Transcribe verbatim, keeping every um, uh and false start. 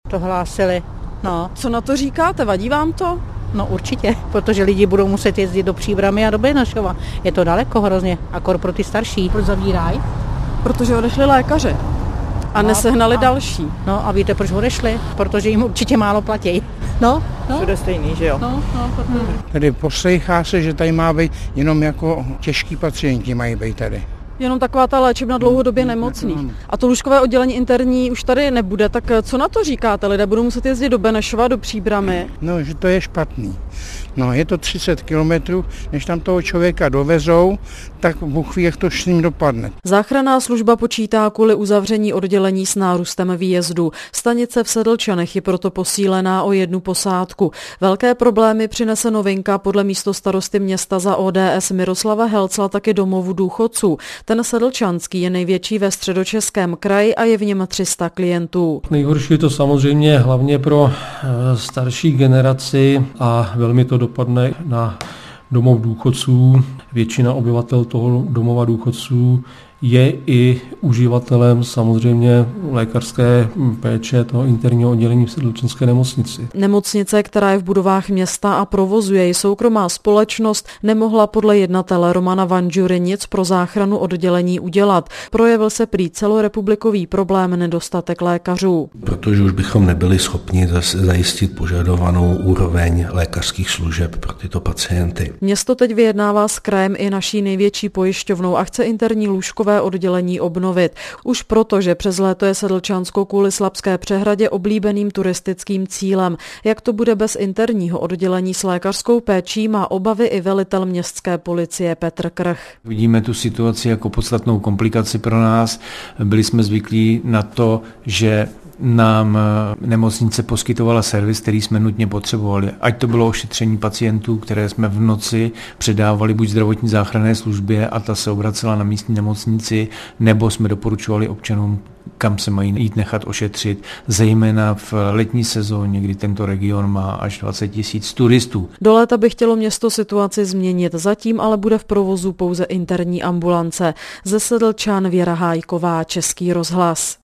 to hlásili. No. Co na to říkáte? Vadí vám to? No určitě, protože lidi budou muset jezdit do Příbramy a do Benešova. Je to daleko hrozně, akor pro ty starší. Proč zavírají? Protože odešli lékaři a no, nesehnali a, další. No a víte, proč odešli? Protože jim určitě málo platí. No, no. Všude stejný, že jo? No, no, protože... Tady poslýchá se, že tady má být jenom jako těžký pacienti mají být tady. Jenom taková ta léčebna dlouhodobě nemocných. A to lůžkové oddělení interní už tady nebude, tak co na to říkáte? Lidé budou muset jezdit do Benešova, do Příbramy? No, že to je špatný. No, je to třicet kilometrů, než tam toho člověka dovezou, tak Bůh ví, jak to s ním dopadne. Záchranná služba počítá kvůli uzavření oddělení s nárůstem výjezdu. Stanice v Sedlčanech je proto posílená o jednu posádku. Velké problémy přinese novinka podle místostarosty města za O D S Miroslava Helcla taky domovu důchodců. Ten sedlčanský je největší ve Středočeském kraji a je v něm tři sta klientů. Nejhorší je to samozřejmě hlavně pro starší generaci a velmi to dopadne na domov důchodců. Většina obyvatel toho domova důchodců je i uživatelem samozřejmě lékařské péče toho interního oddělení v Sedlčanské nemocnici. Nemocnice, která je v budovách města a provozuje ji soukromá společnost, nemohla podle jednatele Romana Vanžury nic pro záchranu oddělení udělat. Projevil se prý celorepublikový problém nedostatek lékařů. Protože už bychom nebyli schopni zajistit požadovanou úroveň lékařských služeb pro tyto pacienty. Město teď vyjednává s krajem i naší největší pojišťovnou a chce interní lůžkové oddělení obnovit. Už proto, že přes léto je Sedlčansko kvůli Slabské přehradě oblíbeným turistickým cílem. Jak to bude bez interního oddělení s lékařskou péčí, má obavy i velitel městské policie Petr Krch. Vidíme tu situaci jako podstatnou komplikaci pro nás. Byli jsme zvyklí na to, že nám nemocnice poskytovala servis, který jsme nutně potřebovali. Ať to bylo ošetření pacientů, které jsme v noci předávali buď zdravotní záchranné službě a ta se obracela na místní nemocnici, nebo jsme doporučovali občanům, kam se mají jít nechat ošetřit, zejména v letní sezóně, kdy tento region má až dvacet tisíc turistů. Do léta by chtělo město situaci změnit, zatím ale bude v provozu pouze interní ambulance. Ze Sedlčan Věra Hájková, Český rozhlas.